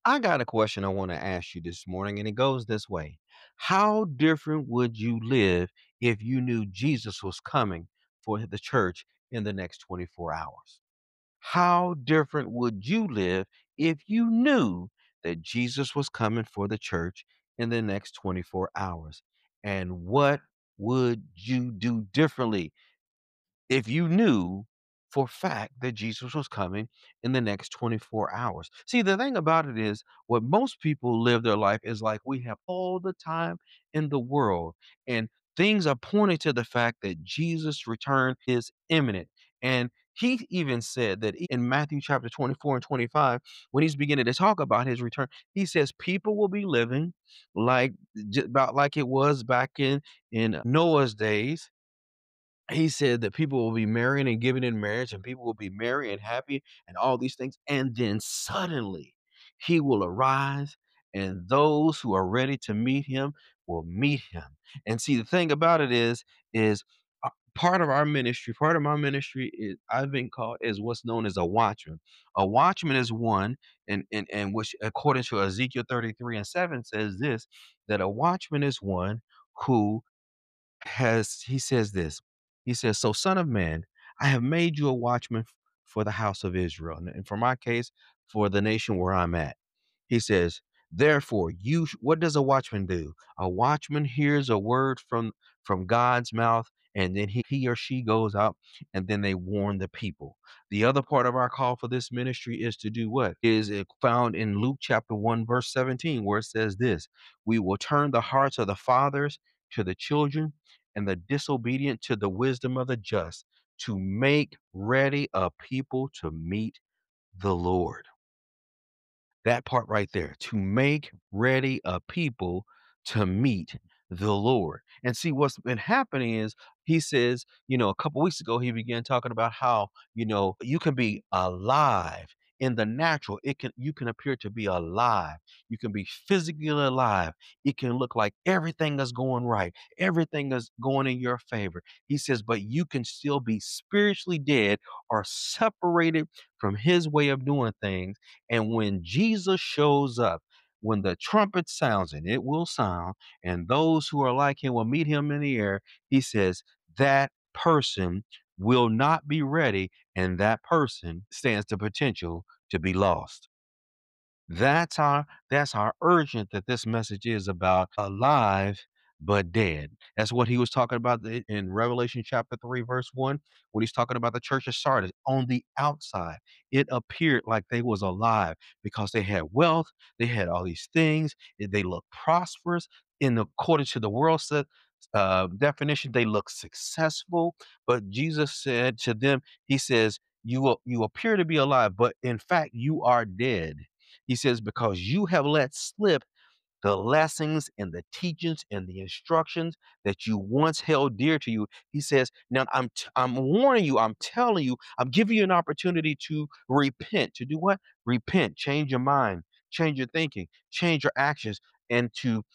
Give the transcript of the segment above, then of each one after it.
I got a question I want to ask you this morning, and it goes this way. How different would you live if you knew Jesus was coming for the church in the next 24 hours? How different would you live if you knew that Jesus was coming for the church in the next 24 hours? And what would you do differently if you knew for fact that Jesus was coming in the next 24 hours? See, the thing about it is, what most people live their life is like we have all the time in the world, and things are pointing to the fact that Jesus' return is imminent. And he even said that in Matthew chapter 24 and 25, when he's beginning to talk about his return, he says people will be living like about like it was back in Noah's days. He said that people will be marrying and giving in marriage, and people will be merry and happy and all these things. And then suddenly he will arise, and those who are ready to meet him will meet him. And see, the thing about it is part of our ministry, part of my ministry is I've been called is what's known as a watchman. A watchman is one, and which according to Ezekiel 33 and 7 says this, that a watchman is one who has he says this. He says, "So, son of man, I have made you a watchman for the house of Israel, and for my case, for the nation where I'm at." He says, "Therefore, what does a watchman do? A watchman hears a word from God's mouth, and then he or she goes out, and then they warn the people." The other part of our call for this ministry is to do what? Is it found in Luke chapter 1, verse 17, where it says this: "We will turn the hearts of the fathers to the children, and the disobedient to the wisdom of the just, to make ready a people to meet the Lord." That part right there, to make ready a people to meet the Lord. And see, what's been happening is he says, a couple weeks ago, he began talking about how, you can be alive in the natural. You can appear to be alive. You can be physically alive. It can look like everything is going right. Everything is going in your favor. He says, but you can still be spiritually dead or separated from his way of doing things. And when Jesus shows up, when the trumpet sounds, and it will sound, and those who are like him will meet him in the air, he says that person will not be ready, and that person stands the potential to be lost. That's how urgent that this message is about alive but dead. That's what he was talking about in Revelation chapter 3, verse 1, when he's talking about the church of Sardis. On the outside, it appeared like they was alive because they had wealth, they had all these things, they look prosperous. According to the world set definition, they look successful. But Jesus said to them, he says, you appear to be alive, but in fact you are dead. He says, because you have let slip the lessons and the teachings and the instructions that you once held dear to you. He says, now I'm warning you, I'm telling you, I'm giving you an opportunity to repent. To do what? Repent, change your mind, change your thinking, change your actions, and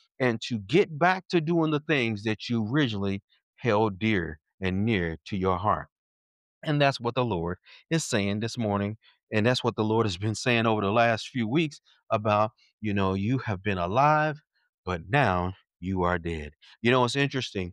to get back to doing the things that you originally held dear and near to your heart. And that's what the Lord is saying this morning. And that's what the Lord has been saying over the last few weeks about, you have been alive, but now you are dead. It's interesting.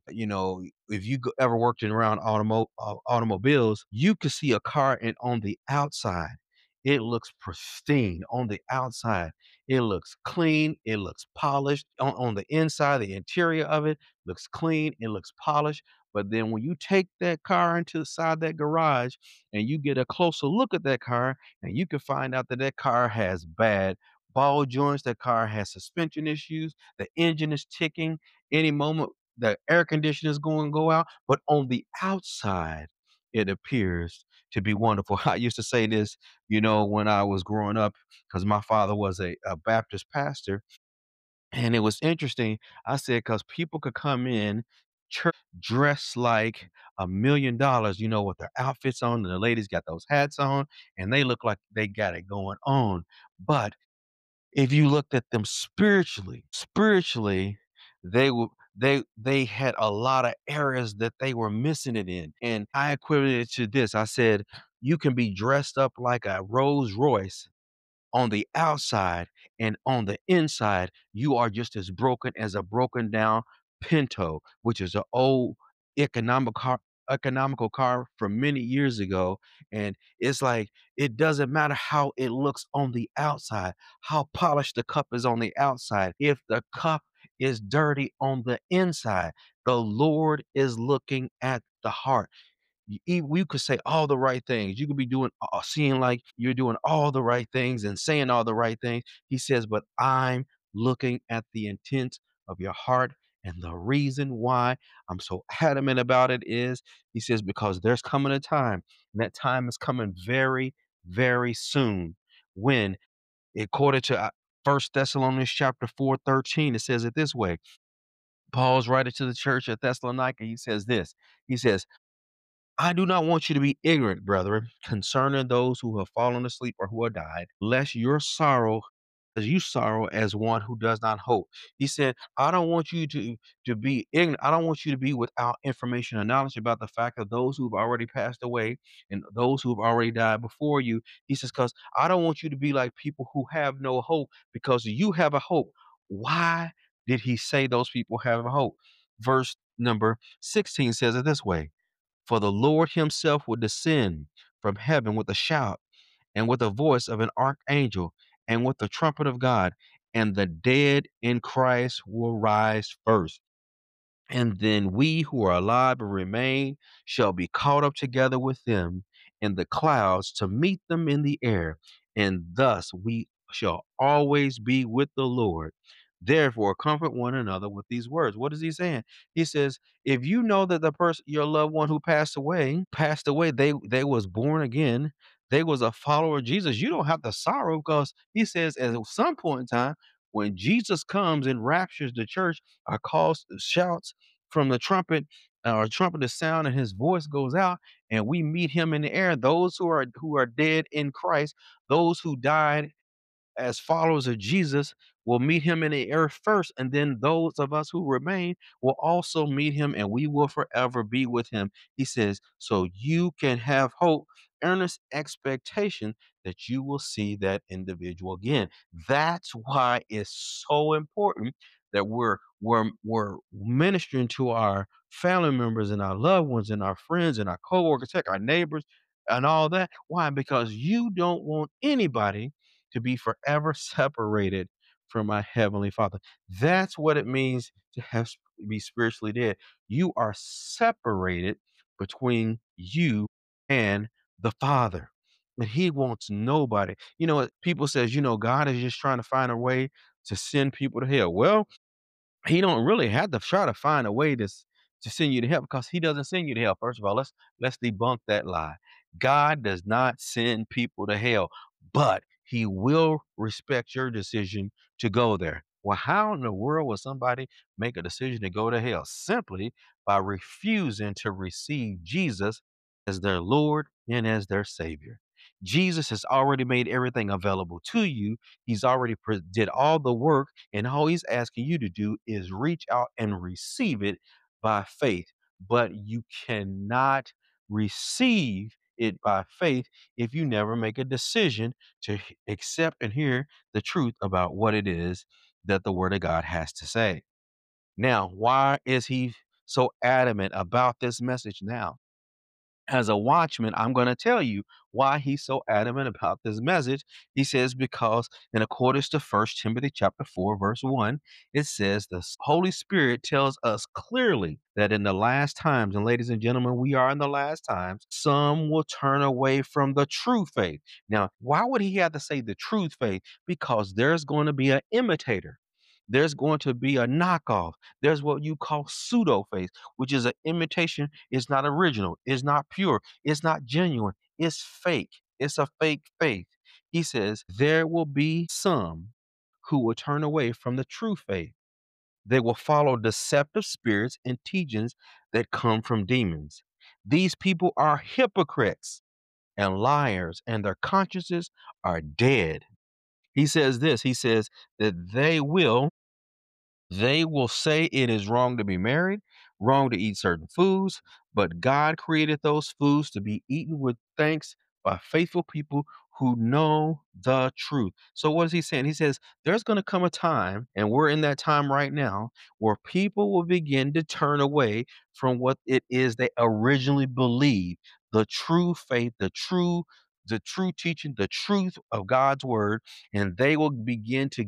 If you ever worked around automobiles, you could see a car and on the outside, it looks pristine. On the outside, it looks clean. It looks polished. On the inside, the interior of it looks clean. It looks polished. But then when you take that car into the side of that garage and you get a closer look at that car, and you can find out that that car has bad ball joints, that car has suspension issues, the engine is ticking any moment, the air conditioner is going to go out. But on the outside, it appears to be wonderful. I used to say this, when I was growing up, because my father was a Baptist pastor. And it was interesting. I said, because people could come in church dressed like $1 million, with their outfits on, and the ladies got those hats on, and they look like they got it going on. But if you looked at them spiritually, they were they had a lot of areas that they were missing it in. And I equated it to this. I said, you can be dressed up like a Rolls Royce on the outside and on the inside, you are just as broken as a broken down Pinto, which is an old economic car, economical car from many years ago. And it's like it doesn't matter how it looks on the outside, how polished the cup is on the outside. If the cup is dirty on the inside, the Lord is looking at the heart. We could say all the right things. You could be doing, seeing like you're doing all the right things and saying all the right things. He says, but I'm looking at the intent of your heart. And the reason why I'm so adamant about it is, he says, because there's coming a time, and that time is coming very, very soon, when, according to First Thessalonians chapter 4:13, it says it this way. Paul's writing to the church at Thessalonica. He says this. He says, I do not want you to be ignorant, brethren, concerning those who have fallen asleep or who have died, lest your sorrow as you sorrow as one who does not hope. He said, I don't want you to be ignorant. I don't want you to be without information or knowledge about the fact of those who've already passed away and those who've already died before you. He says, because I don't want you to be like people who have no hope, because you have a hope. Why did he say those people have a hope? Verse number 16 says it this way. For the Lord himself will descend from heaven with a shout, and with the voice of an archangel, and with the trumpet of God, and the dead in Christ will rise first. And then we who are alive and remain shall be caught up together with them in the clouds to meet them in the air. And thus we shall always be with the Lord. Therefore, comfort one another with these words. What is he saying? He says, if you know that the person, your loved one who passed away, they was born again, they was a follower of Jesus. You don't have to sorrow, because he says at some point in time, when Jesus comes and raptures the church, or calls, shouts from the trumpet, or trumpet the sound, and his voice goes out, and we meet him in the air. Those who are dead in Christ, those who died as followers of Jesus will meet him in the earth first, and then those of us who remain will also meet him, and we will forever be with him. He says, so you can have hope, earnest expectation that you will see that individual again. That's why it's so important that we're ministering to our family members and our loved ones and our friends and our coworkers, heck, our neighbors, and all that. Why? Because you don't want anybody to be forever separated from my heavenly Father. That's what it means to be spiritually dead. You are separated between you and the Father. And he wants nobody. People says, God is just trying to find a way to send people to hell. Well, he don't really have to try to find a way to send you to hell, because he doesn't send you to hell. First of all, let's debunk that lie. God does not send people to hell, but he will respect your decision to go there. Well, how in the world will somebody make a decision to go to hell? Simply by refusing to receive Jesus as their Lord and as their Savior. Jesus has already made everything available to you. He's already did all the work, and all he's asking you to do is reach out and receive it by faith. But you cannot receive it by faith if you never make a decision to accept and hear the truth about what it is that the Word of God has to say. Now, why is he so adamant about this message now? As a watchman, I'm going to tell you why he's so adamant about this message. He says, because in accordance to First Timothy chapter 4, verse 1, it says the Holy Spirit tells us clearly that in the last times, and ladies and gentlemen, we are in the last times, some will turn away from the true faith. Now, why would he have to say the truth faith? Because there's going to be an imitator. There's going to be a knockoff. There's what you call pseudo faith, which is an imitation. It's not original. It's not pure. It's not genuine. It's fake. It's a fake faith. He says there will be some who will turn away from the true faith. They will follow deceptive spirits and teachings that come from demons. These people are hypocrites and liars, and their consciences are dead. He says this. He says that they will say it is wrong to be married, wrong to eat certain foods, but God created those foods to be eaten with thanks by faithful people who know the truth. So what is he saying? He says there's going to come a time, and we're in that time right now, where people will begin to turn away from what it is they originally believed, the true faith, the true teaching, the truth of God's word, and they will begin to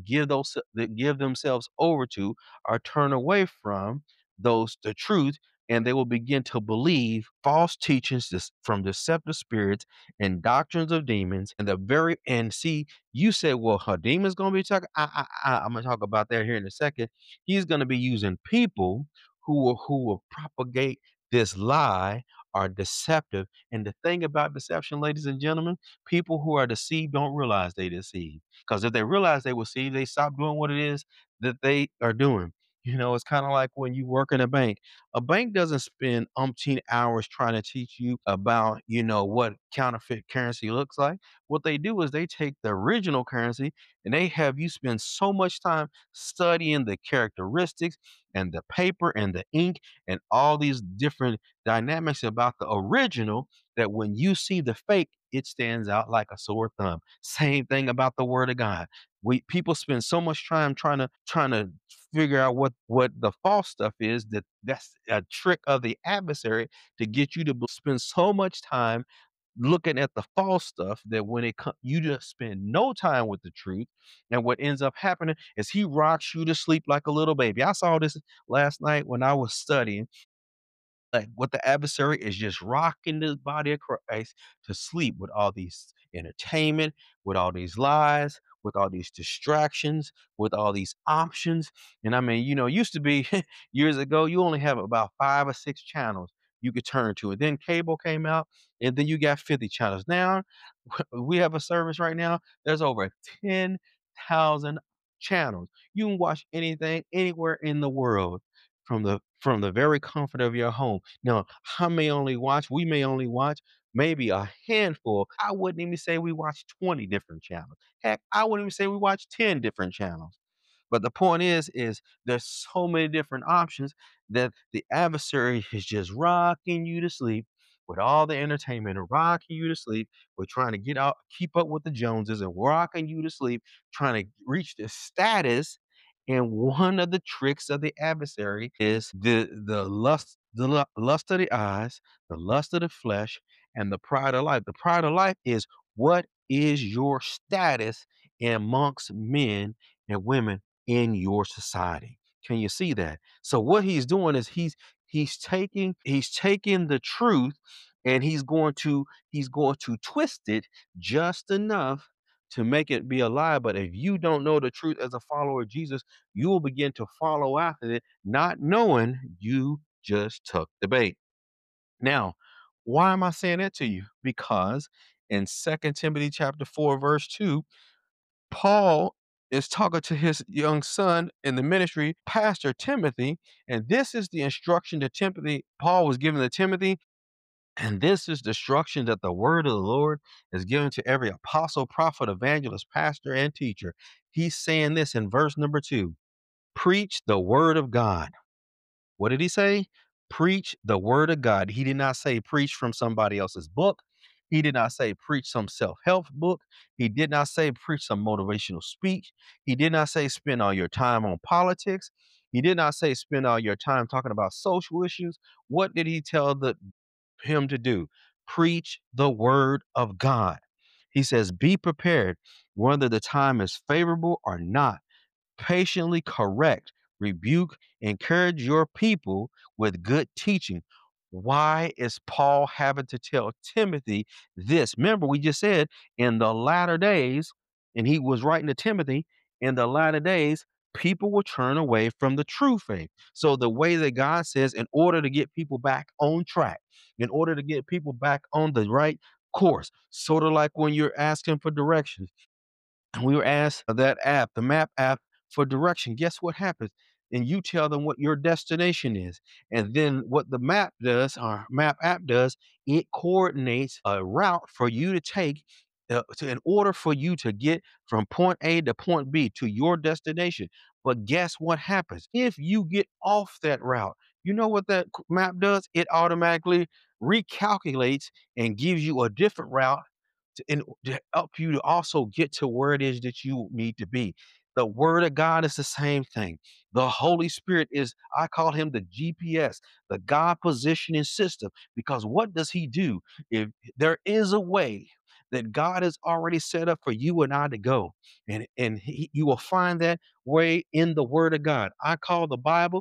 give themselves over to or turn away from the truth, and they will begin to believe false teachings from deceptive spirits and doctrines of demons. And see, you said, well, her demon's gonna be talking. I'm gonna talk about that here in a second. He's gonna be using people who will propagate this lie are deceptive. And the thing about deception, ladies and gentlemen, people who are deceived don't realize they deceive. Because if they realize they will see, they stop doing what it is that they are doing. It's kind of like when you work in a bank. A bank doesn't spend umpteen hours trying to teach you about, what counterfeit currency looks like. What they do is they take the original currency and they have you spend so much time studying the characteristics and the paper and the ink and all these different dynamics about the original that when you see the fake, it stands out like a sore thumb. Same thing about the word of God. We people spend so much time trying to figure out what the false stuff is, that's a trick of the adversary to get you to spend so much time looking at the false stuff that when you just spend no time with the truth. And what ends up happening is he rocks you to sleep like a little baby. I saw this last night when I was studying, like what the adversary is just rocking the body of Christ to sleep with all these entertainment, with all these lies, with all these distractions, with all these options. And I mean, used to be years ago, you only have about 5 or 6 channels you could turn to. And then cable came out, and then you got 50 channels. Now we have a service right now. There's over 10,000 channels. You can watch anything anywhere in the world from the very comfort of your home. Now, we may only watch maybe a handful. I wouldn't even say we watch 20 different channels. Heck, I wouldn't even say we watch 10 different channels. But the point is there's so many different options that the adversary is just rocking you to sleep with all the entertainment and rocking you to sleep. We're trying to get out, keep up with the Joneses and rocking you to sleep, trying to reach this status. And one of the tricks of the adversary is the lust of the eyes, the lust of the flesh, and the pride of life. The pride of life is what is your status amongst men and women in your society. Can you see that? So what he's doing is he's taking the truth, and he's going to twist it just enough to make it be a lie. But if you don't know the truth as a follower of Jesus, you will begin to follow after it, not knowing you just took the bait. Now, why am I saying that to you? Because in 2 Timothy chapter 4, verse 2, Paul is talking to his young son in the ministry, Pastor Timothy, and this is the instruction that Paul was giving to Timothy, and this is the instruction that the word of the Lord is given to every apostle, prophet, evangelist, pastor, and teacher. He's saying this in verse number 2: preach the word of God. What did he say? Preach the word of God. He did not say preach from somebody else's book. He did not say preach some self help book. He did not say preach some motivational speech. He did not say spend all your time on politics. He did not say spend all your time talking about social issues. What did he tell him to do? Preach the word of God. He says, be prepared whether the time is favorable or not. Patiently correct, rebuke, encourage your people with good teaching. Why is Paul having to tell Timothy this? Remember, we just said in the latter days, and he was writing to Timothy, in the latter days, people will turn away from the true faith. So, the way that God says, in order to get people back on track, in order to get people back on the right course, sort of like when you're asking for directions, and we were asked that app, the map app, for direction. Guess what happens? And you tell them what your destination is. And then what the map does, or map app does, it coordinates a route for you to take in order for you to get from point A to point B to your destination. But guess what happens? If you get off that route, you know what that map does? It automatically recalculates and gives you a different route to help you to also get to where it is that you need to be. The word of God is the same thing. The Holy Spirit is, I call him the GPS, the God positioning system, because what does he do? If there is a way that God has already set up for you and I to go, and you will find that way in the word of God. I call the Bible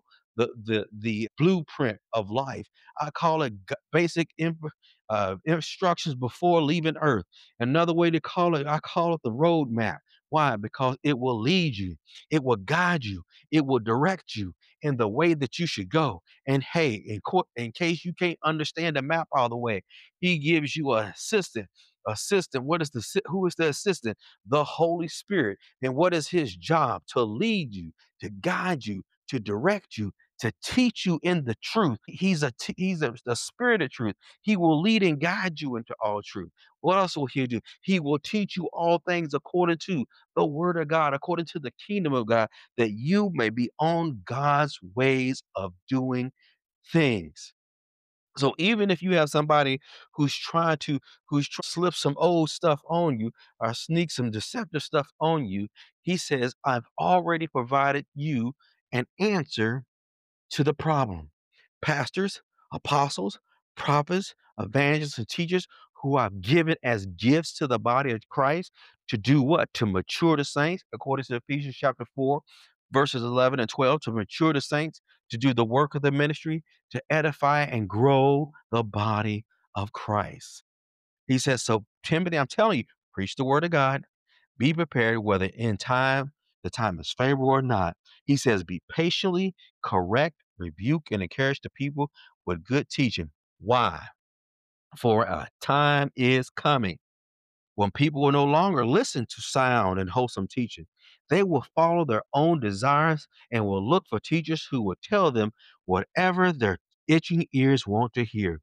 the blueprint of life. I call it basic instructions before leaving earth. Another way to call it, I call it the roadmap. Why? Because it will lead you, it will guide you, it will direct you in the way that you should go. And hey, in case you can't understand the map all the way, he gives you an assistant. Assistant, who is the assistant? The Holy Spirit. And what is his job? To lead you, to guide you, to direct you, to teach you in the truth. He's the spirit of truth. He will lead and guide you into all truth. What else will he do? He will teach you all things according to the word of God, according to the kingdom of God, that you may be on God's ways of doing things. So even if you have somebody who's trying to slip some old stuff on you or sneak some deceptive stuff on you, he says, I've already provided you an answer to the problem. Pastors, apostles, prophets, evangelists, and teachers who I've given as gifts to the body of Christ to do what? To mature the saints, according to Ephesians chapter 4, verses 11 and 12, to mature the saints, to do the work of the ministry, to edify and grow the body of Christ. He says, so Timothy, I'm telling you, preach the word of God, be prepared whether the time is favorable or not. He says, be patiently correct, rebuke, and encourage the people with good teaching. Why? For a time is coming when people will no longer listen to sound and wholesome teaching. They will follow their own desires and will look for teachers who will tell them whatever their itching ears want to hear.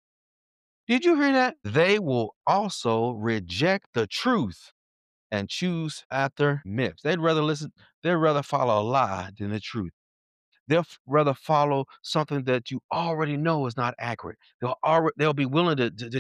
Did you hear that? They will also reject the truth and choose after myths. They'd rather follow a lie than the truth. Rather follow something that you already know is not accurate. They'll be willing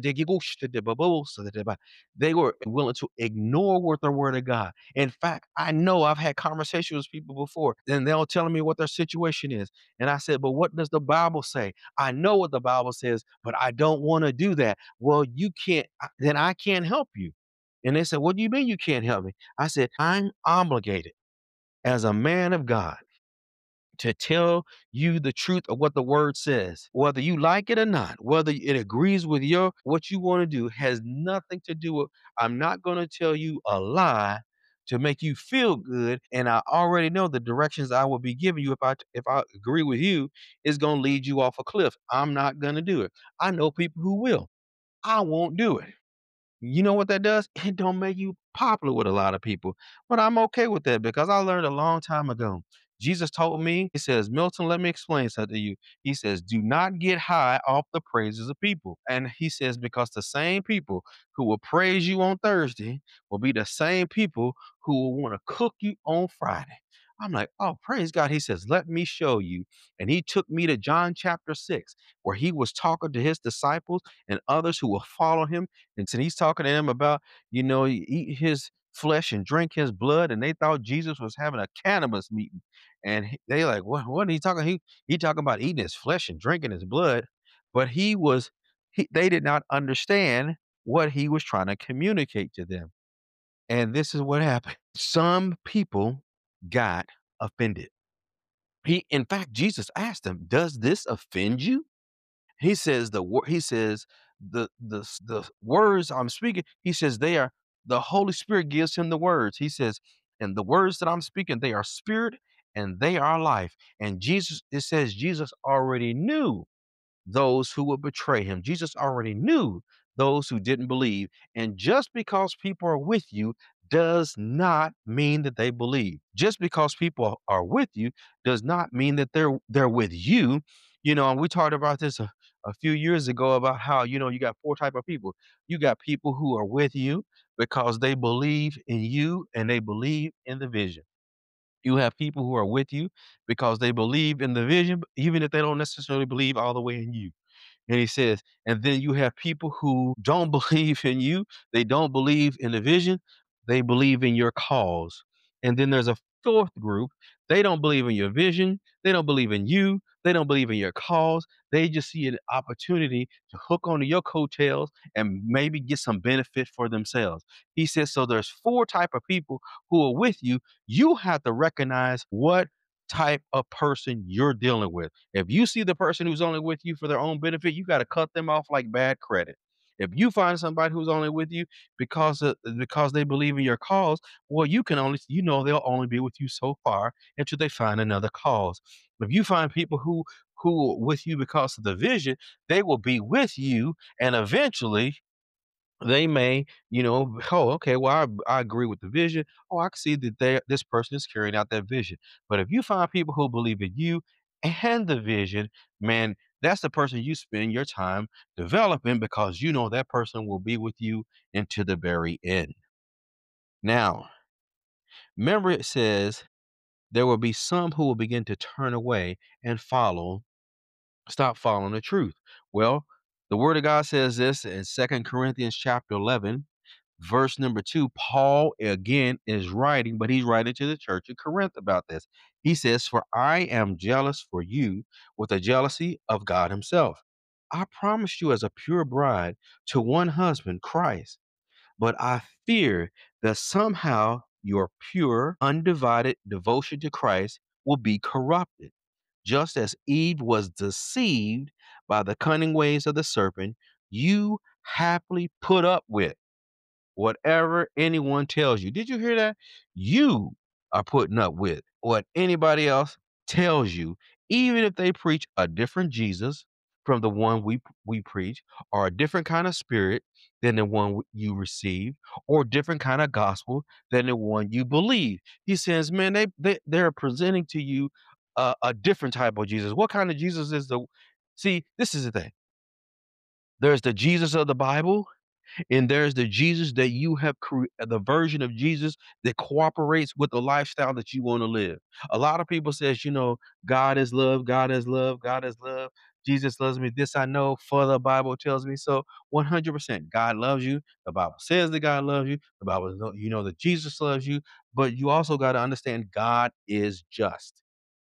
they were willing to ignore what the word of God. In fact, I know I've had conversations with people before, and they'll telling me what their situation is. And I said, but what does the Bible say? I know what the Bible says, but I don't want to do that. Well, you can't, then I can't help you. And they said, what do you mean you can't help me? I said, I'm obligated as a man of God to tell you the truth of what the word says, whether you like it or not, whether it agrees with your what you want to do, has nothing to do with. I'm not going to tell you a lie to make you feel good, and I already know the directions I will be giving you if I agree with you is going to lead you off a cliff. I'm not going to do it. I know people who will. I won't do it. You know what that does? It don't make you popular with a lot of people. But I'm okay with that because I learned a long time ago. Jesus told me, he says, Milton, let me explain something to you. He says, do not get high off the praises of people. And he says, because the same people who will praise you on Thursday will be the same people who will want to cook you on Friday. I'm like, oh, praise God. He says, let me show you. And he took me to John chapter 6, where he was talking to his disciples and others who will follow him. And so he's talking to them about, eat his flesh and drink his blood. And they thought Jesus was having a cannabis meeting. And they like, what are he talking? He talking about eating his flesh and drinking his blood. But they did not understand what he was trying to communicate to them. And this is what happened. Some people got offended. In fact, Jesus asked them, does this offend you? He says the words I'm speaking, he says they are the Holy Spirit gives him the words. He says, and the words that I'm speaking, they are spirit and they are life. And it says Jesus already knew those who would betray him. Jesus already knew those who didn't believe. And just because people are with you does not mean that they believe. Just because people are with you does not mean that they're with you. And we talked about this a few years ago about how, you got four type of people. You got people who are with you because they believe in you and they believe in the vision. You have people who are with you because they believe in the vision, even if they don't necessarily believe all the way in you. And he says, and then you have people who don't believe in you. They don't believe in the vision. They believe in your cause. And then there's a fourth group. They don't believe in your vision. They don't believe in you. They don't believe in your cause. They just see an opportunity to hook onto your coattails and maybe get some benefit for themselves. He says, so there's four type of people who are with you. You have to recognize what type of person you're dealing with. If you see the person who's only with you for their own benefit, you got to cut them off like bad credit. If you find somebody who's only with you because they believe in your cause, well, you can only they'll only be with you so far until they find another cause. If you find people who are with you because of the vision, they will be with you, and eventually they may, oh, okay, well, I agree with the vision. Oh, I can see that this person is carrying out that vision. But if you find people who believe in you and the vision, man, that's the person you spend your time developing, because you know that person will be with you into the very end. Now, remember it says there will be some who will begin to turn away and stop following the truth. Well, the word of God says this in Second Corinthians chapter 11, verse number 2. Paul again is writing, but he's writing to the church of Corinth about this. He says, for I am jealous for you with the jealousy of God himself. I promised you as a pure bride to one husband, Christ, but I fear that somehow your pure, undivided devotion to Christ will be corrupted. Just as Eve was deceived by the cunning ways of the serpent, you happily put up with whatever anyone tells you. Did you hear that? You are putting up with what anybody else tells you, even if they preach a different Jesus from the one we preach, or a different kind of spirit than the one you receive, or different kind of gospel than the one you believe. He says, man, they're presenting to you a different type of Jesus. What kind of Jesus is the? See, this is the thing. There's the Jesus of the Bible, and there's the Jesus that you have the version of Jesus that cooperates with the lifestyle that you want to live. A lot of people says, God is love, God is love, God is love. Jesus loves me. This I know, for the Bible tells me so. 100%. God loves you. The Bible says that God loves you. The Bible, that Jesus loves you. But you also got to understand God is just.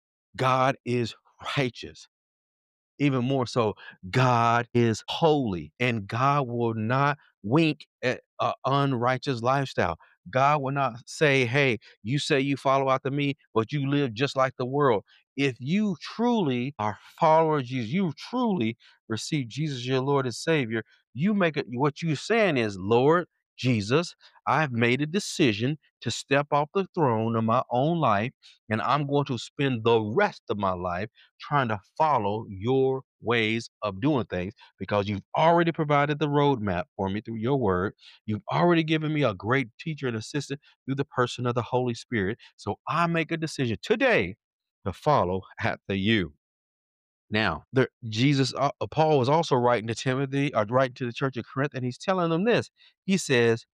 God is righteous. Even more so, God is holy, and God will not wink at an unrighteous lifestyle. God will not say, hey, you say you follow after me, but you live just like the world. If you truly are followers of Jesus, you truly receive Jesus, your Lord and Savior, you make it, what you're saying is, Lord Jesus, I've made a decision to step off the throne of my own life, and I'm going to spend the rest of my life trying to follow your ways of doing things, because you've already provided the roadmap for me through your word. You've already given me a great teacher and assistant through the person of the Holy Spirit. So I make a decision today to follow after you. Now, Paul was also writing to Timothy, or writing to the church of Corinth, and he's telling them this. He says,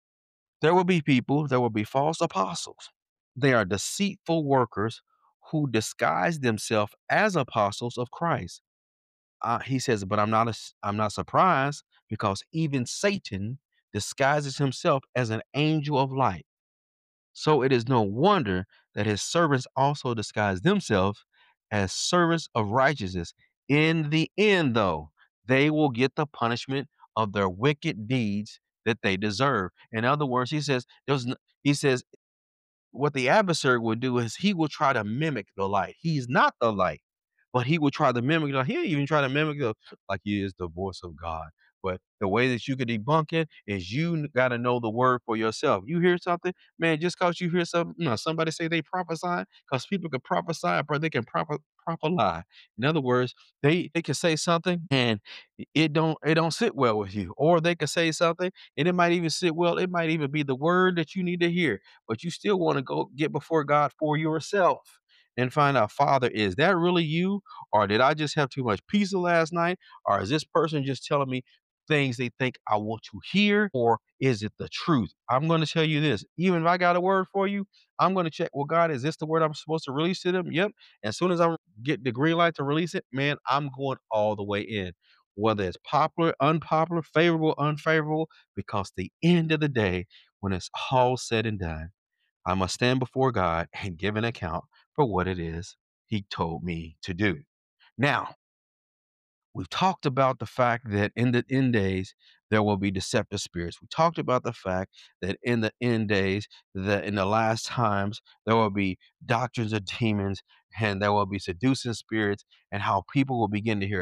there will be false apostles. They are deceitful workers who disguise themselves as apostles of Christ. He says, but I'm not surprised, because even Satan disguises himself as an angel of light. So it is no wonder that his servants also disguise themselves as servants of righteousness. In the end, though, they will get the punishment of their wicked deeds that they deserve. In other words, he says what the adversary will do is he will try to mimic the light. He's not the light, but he will try to mimic the he'll even try to mimic like he is the voice of God. But the way that you can debunk it is you got to know the word for yourself. You hear something, man, just cause you hear something, somebody say they prophesy, because people can prophesy, but they can proper lie. In other words, they can say something and it don't sit well with you. Or they can say something and it might even sit well. It might even be the word that you need to hear, but you still want to go get before God for yourself and find out, Father, is that really you? Or did I just have too much pizza last night? Or is this person just telling me things they think I want to hear? Or is it the truth? I'm going to tell you this. Even if I got a word for you, I'm going to check, well, God, is this the word I'm supposed to release to them? Yep. As soon as I get the green light to release it, man, I'm going all the way in. whether it's popular, unpopular, favorable, unfavorable, because the end of the day, when it's all said and done, I must stand before God and give an account for what it is He told me to do. Now, we've talked about the fact that in the end days, there will be deceptive spirits. We talked about the fact that in the end days, that in the last times, there will be doctrines of demons and there will be seducing spirits, and how people will begin to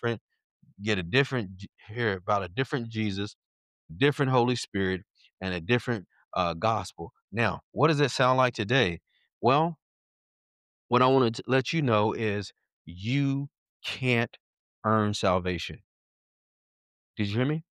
hear about a different Jesus, different Holy Spirit, and a different gospel. Now, what does it sound like today? Well, what I want to let you know is you can't earn salvation. Did you hear me?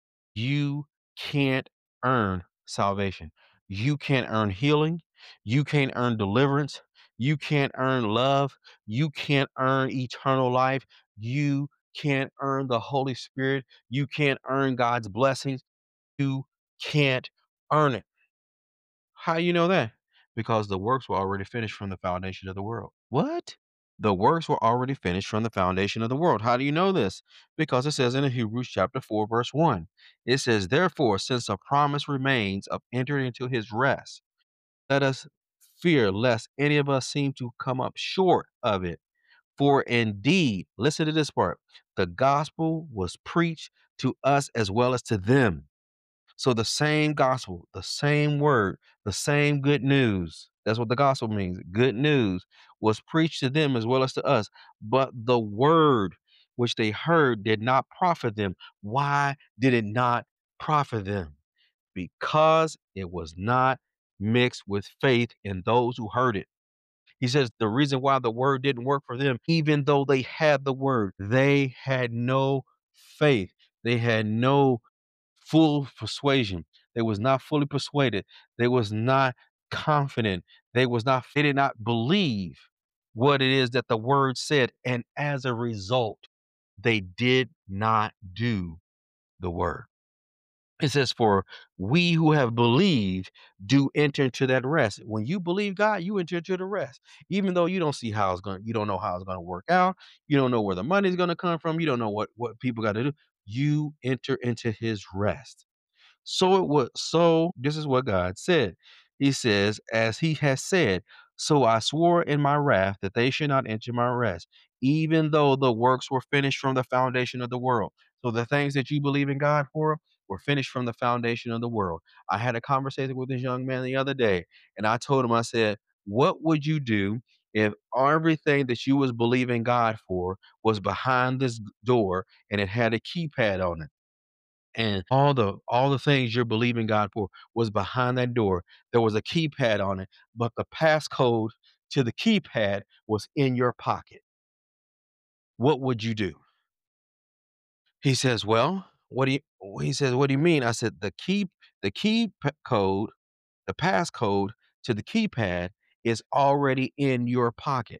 You can't earn salvation. You can't earn healing. You can't earn deliverance. You can't earn love. You can't earn eternal life. You can't earn the Holy Spirit. You can't earn God's blessings. You can't earn it. How you know that? Because the works were already finished from the foundation of the world. What? The works were already finished from the foundation of the world. How do you know this? Because it says in Hebrews chapter 4, verse 1, it says, therefore, since a promise remains of entering into his rest, let us fear lest any of us seem to come up short of it. For indeed, listen to this part, the gospel was preached to us as well as to them. So the same gospel, the same word, the same good news. That's what the gospel means. Good news was preached to them as well as to us. But the word which they heard did not profit them. Why did it not profit them? Because it was not mixed with faith in those who heard it. He says the reason why the word didn't work for them, even though they had the word, they had no faith. They had no full persuasion. They was not fully persuaded. They was not confident. They did not believe what it is that the word said. And as a result, they did not do the word. It says, for we who have believed do enter into that rest. When you believe God, you enter into the rest. Even though you don't know how it's gonna work out, you don't know where the money's gonna come from, you don't know what people got to do. You enter into his rest. So this is what God said. He says, as he has said, so I swore in my wrath that they should not enter my rest, even though the works were finished from the foundation of the world. So the things that you believe in God for were finished from the foundation of the world. I had a conversation with this young man the other day, and I told him, I said, what would you do if everything that you was believing God for was behind this door and it had a keypad on it? And all the things you're believing God for was behind that door. There was a keypad on it, but the passcode to the keypad was in your pocket. What would you do? He says, "Well, what do you?" He says, "What do you mean?" I said, code, the passcode to the keypad is already in your pocket.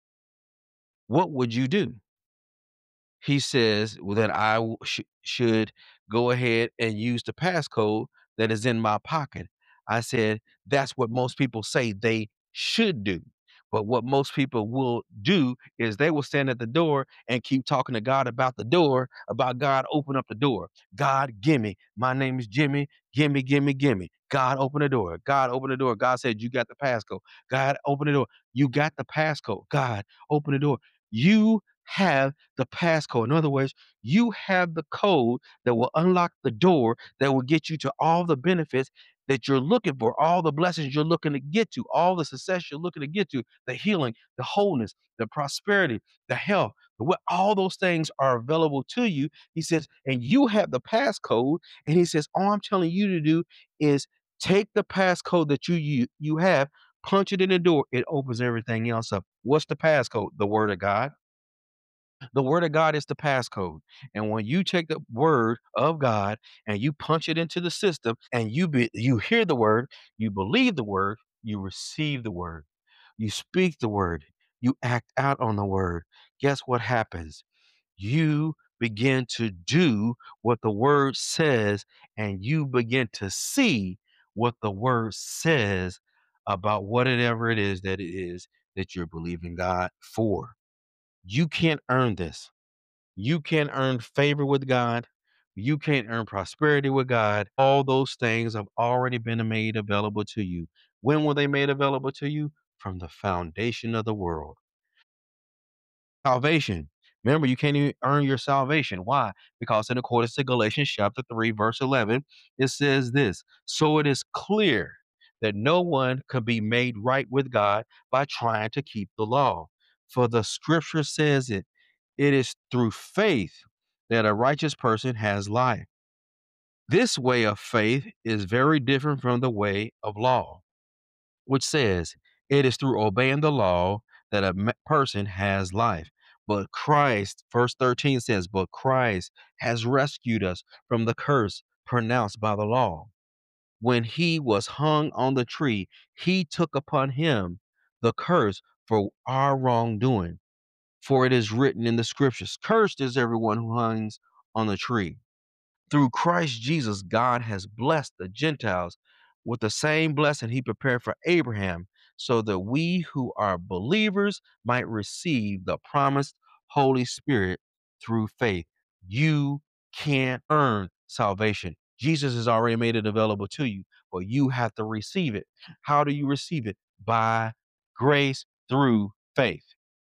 What would you do?" He says, "Well, then should go ahead and use the passcode that is in my pocket." I said, "That's what most people say they should do. But what most people will do is they will stand at the door and keep talking to God about the door, about God open up the door. God, gimme. My name is Jimmy. Gimme, gimme, gimme. God, open the door. God, open the door. God said, you got the passcode. God, open the door. You got the passcode. God, open the door. You have the passcode. In other words, you have the code that will unlock the door that will get you to all the benefits that you're looking for, all the blessings you're looking to get to, all the success you're looking to get to, the healing, the wholeness, the prosperity, the health, all those things are available to you. He says, and you have the passcode. And he says, all I'm telling you to do is take the passcode that you have, punch it in the door. It opens everything else up. What's the passcode? The word of God. The word of God is the passcode. And when you take the word of God and you punch it into the system and you hear the word, you believe the word, you receive the word, you speak the word, you act out on the word. Guess what happens? You begin to do what the word says, and you begin to see what the word says about whatever it is that you're believing God for. You can't earn this. You can't earn favor with God. You can't earn prosperity with God. All those things have already been made available to you. When were they made available to you? From the foundation of the world. Salvation. Remember, you can't even earn your salvation. Why? Because in accordance to Galatians chapter 3, verse 11, it says this: so it is clear that no one can be made right with God by trying to keep the law. For the scripture says it is through faith that a righteous person has life. This way of faith is very different from the way of law, which says it is through obeying the law that a person has life. But Christ, verse 13 says, but Christ has rescued us from the curse pronounced by the law. When he was hung on the tree, he took upon him the curse for our wrongdoing. For it is written in the scriptures, cursed is everyone who hangs on the tree. Through Christ Jesus, God has blessed the Gentiles with the same blessing he prepared for Abraham, so that we who are believers might receive the promised Holy Spirit through faith. You can't earn salvation. Jesus has already made it available to you, but you have to receive it. How do you receive it? By grace through faith.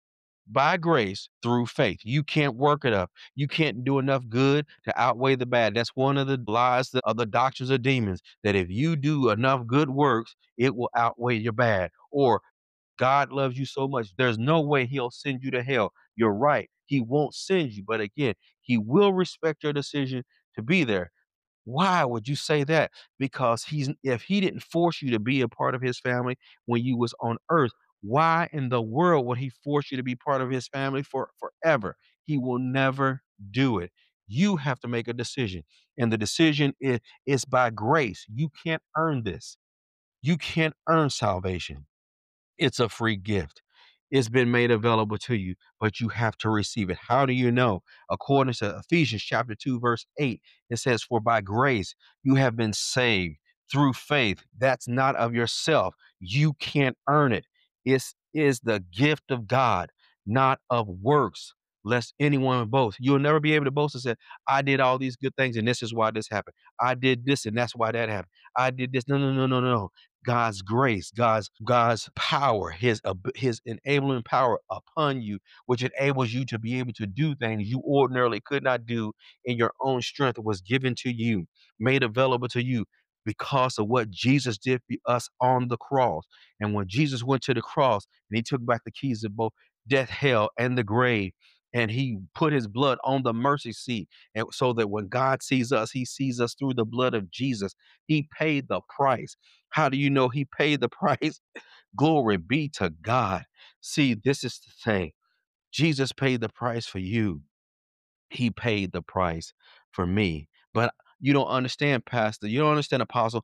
By grace through faith. You can't work it up. You can't do enough good to outweigh the bad. That's one of the lies of the doctrines of demons, that if you do enough good works, it will outweigh your bad. Or God loves you so much, there's no way he'll send you to hell. You're right. He won't send you. But again, he will respect your decision to be there. Why would you say that? Because if he didn't force you to be a part of his family when you was on earth, why in the world would he force you to be part of his family for forever? He will never do it. You have to make a decision. And the decision is by grace. You can't earn this. You can't earn salvation. It's a free gift. It's been made available to you, but you have to receive it. How do you know? According to Ephesians chapter 2, verse 8, it says, for by grace you have been saved through faith. That's not of yourself. You can't earn it. It is the gift of God, not of works, lest anyone boast. You'll never be able to boast and say, I did all these good things and this is why this happened. I did this and that's why that happened. I did this. No, no, no, no, no. God's grace, God's power, his enabling power upon you, which enables you to be able to do things you ordinarily could not do in your own strength, was given to you, made available to you because of what Jesus did for us on the cross. And when Jesus went to the cross and he took back the keys of both death, hell, and the grave, and he put his blood on the mercy seat, and so that when God sees us, he sees us through the blood of Jesus. He paid the price. How do you know he paid the price? Glory be to God. See, this is the thing. Jesus paid the price for you. He paid the price for me. But you don't understand, Pastor. You don't understand, Apostle.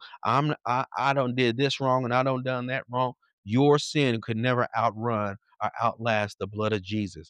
I don't did this wrong and I don't done that wrong. Your sin could never outrun or outlast the blood of Jesus.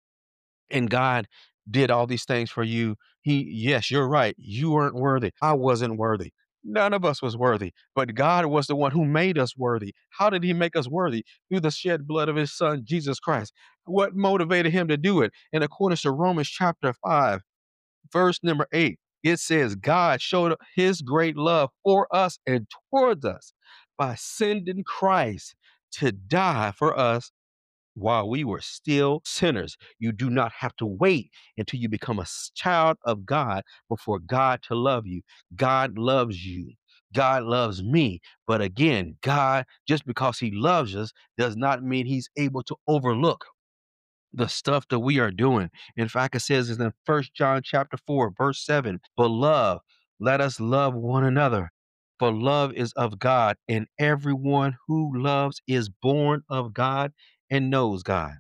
And God did all these things for you. Yes, you're right. You weren't worthy. I wasn't worthy. None of us was worthy, but God was the one who made us worthy. How did he make us worthy? Through the shed blood of his son, Jesus Christ. What motivated him to do it? And according to Romans chapter 5, verse number 8, it says, God showed his great love for us and towards us by sending Christ to die for us while we were still sinners. You do not have to wait until you become a child of God before God to love you. God loves you. God loves me. But again, God, just because he loves us, does not mean he's able to overlook the stuff that we are doing. In fact, it says in First John chapter 4, verse 7, beloved, let us love one another. For love is of God, and everyone who loves is born of God and knows God.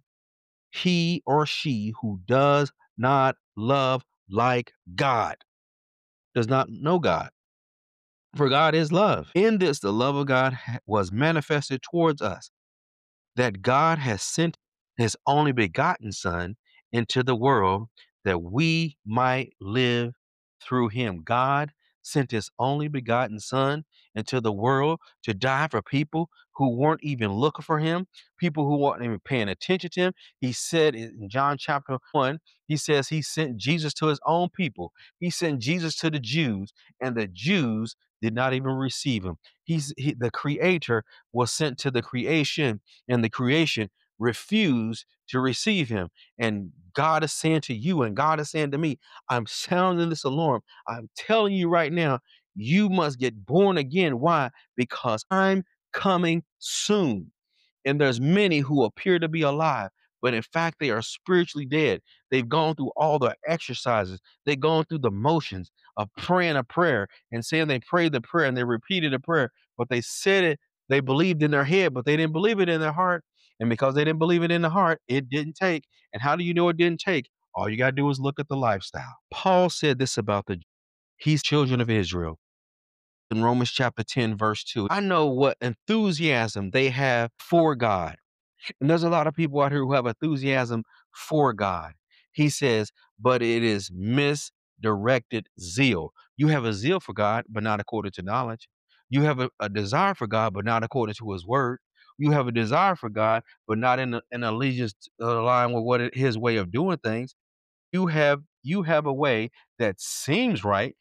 He or she who does not love like God does not know God. For God is love. In this, the love of God was manifested towards us, that God has sent his only begotten Son into the world that we might live through him. God sent his only begotten son into the world to die for people who weren't even looking for him, people who weren't even paying attention to him. He said in John chapter 1, he says he sent Jesus to his own people. He sent Jesus to the Jews, and the Jews did not even receive him. The creator was sent to the creation, and the creation refused to receive him. And God is saying to you, and God is saying to me, I'm sounding this alarm. I'm telling you right now, you must get born again. Why? Because I'm coming soon. And there's many who appear to be alive, but in fact, they are spiritually dead. They've gone through all the exercises, they've gone through the motions of praying a prayer and saying they prayed the prayer and they repeated the prayer, but they said it, they believed in their head, but they didn't believe it in their heart. And because they didn't believe it in the heart, it didn't take. And how do you know it didn't take? All you got to do is look at the lifestyle. Paul said this about he's children of Israel in Romans chapter 10, verse 2. I know what enthusiasm they have for God. And there's a lot of people out here who have enthusiasm for God. He says, but it is misdirected zeal. You have a zeal for God, but not according to knowledge. You have a desire for God, but not according to his word. You have a desire for God, but not in allegiance line with his way of doing things. You have a way that seems right.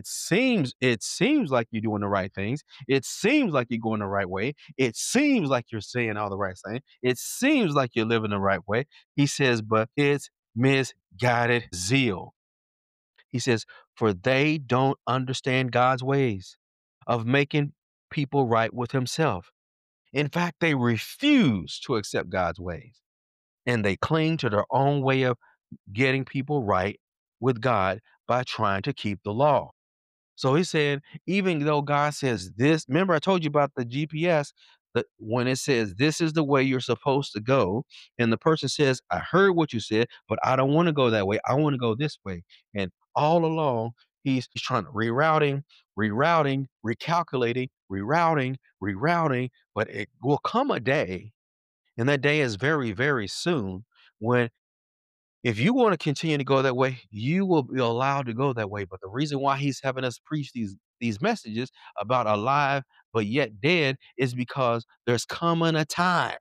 It seems like you're doing the right things. It seems like you're going the right way. It seems like you're saying all the right things. It seems like you're living the right way. He says, but it's misguided zeal. He says, for they don't understand God's ways of making people right with himself. In fact, they refuse to accept God's ways, and they cling to their own way of getting people right with God by trying to keep the law. So he's saying, even though God says this, remember I told you about the GPS, that when it says this is the way you're supposed to go, and the person says, I heard what you said, but I don't want to go that way. I want to go this way. And all along, he's trying to rerouting, recalculating, rerouting, but it will come a day, and that day is very, very soon when if you want to continue to go that way, you will be allowed to go that way. But the reason why he's having us preach these messages about alive but yet dead is because there's coming a time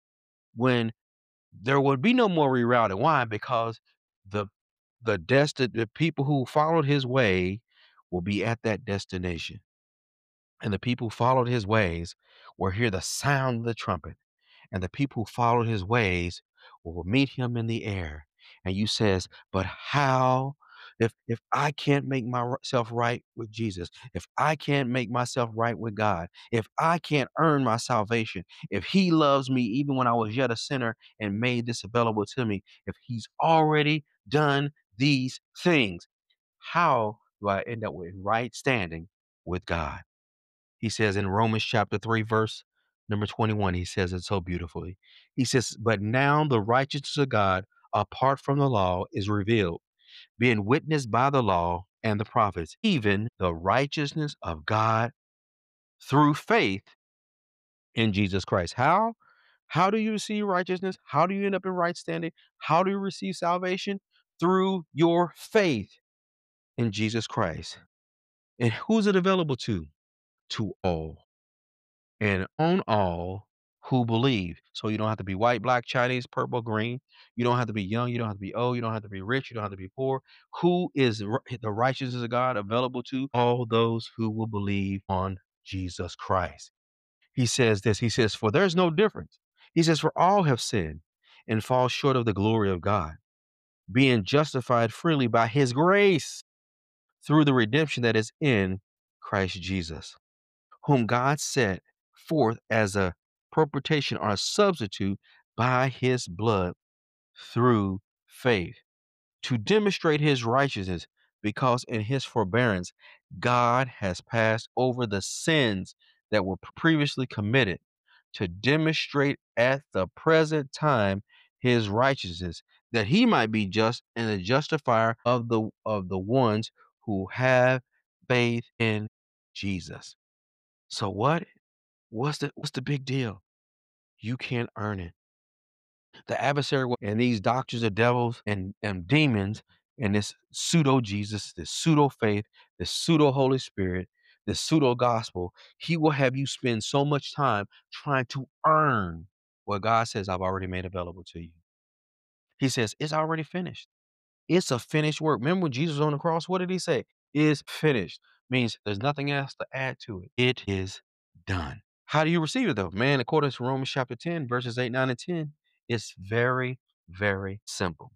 when there will be no more rerouting. Why? Because the the people who followed his way will be at that destination. And the people who followed his ways will hear the sound of the trumpet, and the people who followed his ways will meet him in the air. And you says, but how? If I can't make myself right with Jesus, if I can't make myself right with God, if I can't earn my salvation, if he loves me even when I was yet a sinner and made this available to me, if he's already done these things, how do I end up with right standing with God? He says in Romans chapter 3, verse number 21, he says it so beautifully. He says, but now the righteousness of God apart from the law is revealed, being witnessed by the law and the prophets, even the righteousness of God through faith in Jesus Christ. How? How do you receive righteousness? How do you end up in right standing? How do you receive salvation? Through your faith in Jesus Christ. And who's it available to? To all. And on all who believe. So you don't have to be white, black, Chinese, purple, green. You don't have to be young. You don't have to be old. You don't have to be rich. You don't have to be poor. Who is the righteousness of God available to? All those who will believe on Jesus Christ. He says this. He says, for there's no difference. He says, for all have sinned and fall short of the glory of God, being justified freely by his grace through the redemption that is in Christ Jesus, whom God set forth as a propitiation or a substitute by his blood through faith to demonstrate his righteousness, because in his forbearance God has passed over the sins that were previously committed, to demonstrate at the present time his righteousness, that he might be just and the justifier of the ones who have faith in Jesus. So what's the big deal? You can't earn it. The adversary and these doctors of devils and demons, And this pseudo Jesus, this pseudo faith, this pseudo Holy Spirit, this pseudo gospel, he will have you spend so much time trying to earn what God says I've already made available to you. He says, it's already finished. It's a finished work. Remember when Jesus was on the cross? What did he say? Is finished. Means there's nothing else to add to it. It is done. How do you receive it though? Man, according to Romans chapter 10, verses 8, 9, and 10, it's very, very simple.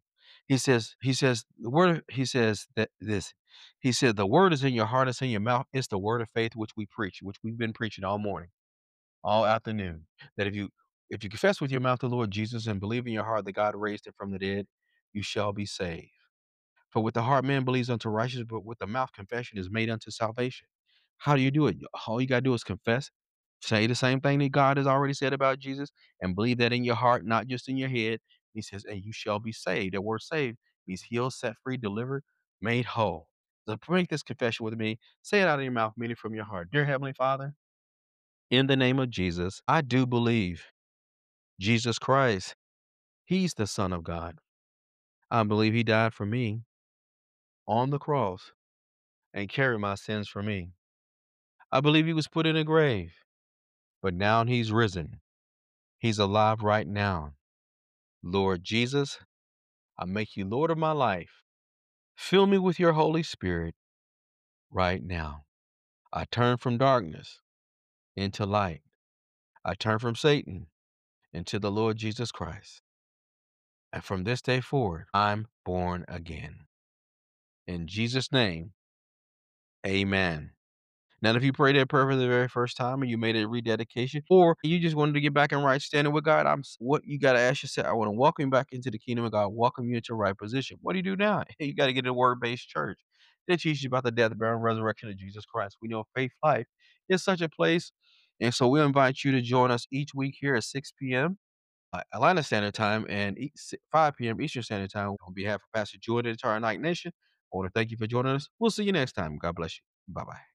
The word, he says that this, he said, the word is in your heart, it's in your mouth. It's the word of faith which we preach, which we've been preaching all morning, all afternoon. That if you confess with your mouth the Lord Jesus and believe in your heart that God raised him from the dead, you shall be saved. For with the heart man believes unto righteousness, but with the mouth confession is made unto salvation. How do you do it? All you gotta do is confess, say the same thing that God has already said about Jesus, and believe that in your heart, not just in your head. He says, and you shall be saved. That word saved means healed, set free, delivered, made whole. So make this confession with me. Say it out of your mouth, meaning from your heart. Dear Heavenly Father, in the name of Jesus, I do believe Jesus Christ, He's the Son of God. I believe He died for me on the cross and carry my sins for me. I believe he was put in a grave, but now he's risen. He's alive right now. Lord Jesus, I make you Lord of my life. Fill me with your Holy Spirit right now. I turn from darkness into light. I turn from Satan into the Lord Jesus Christ. And from this day forward, I'm born again. In Jesus' name, amen. Now, if you prayed that prayer for the very first time and you made a rededication, or you just wanted to get back in right standing with God, what you got to ask yourself, I want to welcome you back into the kingdom of God, welcome you into right position. What do you do now? You got to get in a word-based church that teaches you about the death, burial, and resurrection of Jesus Christ. We know Faith Life is such a place. And so we invite you to join us each week here at 6 p.m. Atlanta Standard Time and 5 p.m. Eastern Standard Time. On behalf of Pastor Jordan and the entire Night Nation, I want to thank you for joining us. We'll see you next time. God bless you. Bye-bye.